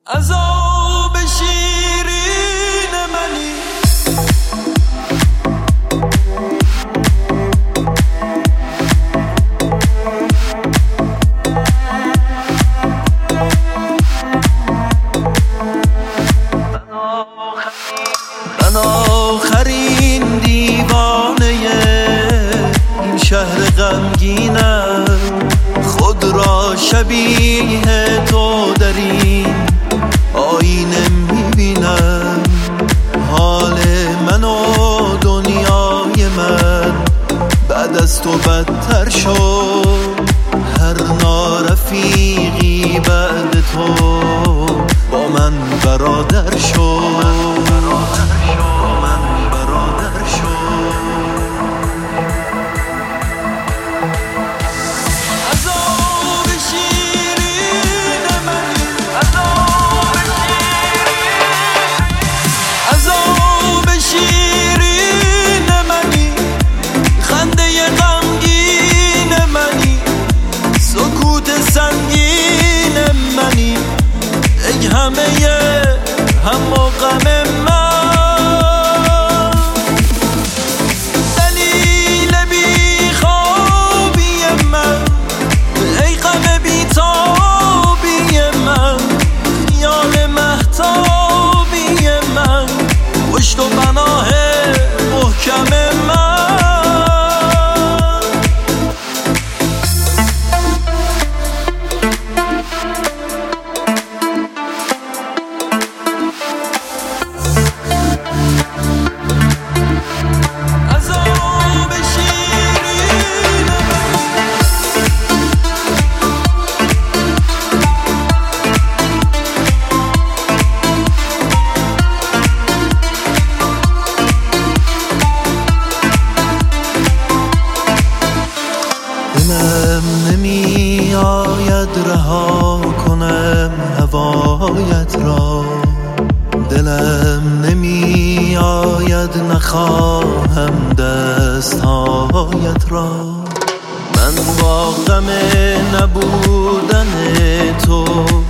عذاب شیرین منی من آخرین دیوانه این شهر غمگینم، خود را شبیه تو در این آینه میبینم. حال من و دنیای من بعد از تو بدتر شد، هر نارفیقی بعد تو با من برادر شد. سنگین منی ای همه هم و غم من، دلیل بی خوابی من، ای غم بی تابی من، خیال مهتابی من، پشت و پناه محکم من. دلم نمی آید رها کنم هوایت را، دلم نمی آید نخواهم دستهایت را. من با غم نبودن تو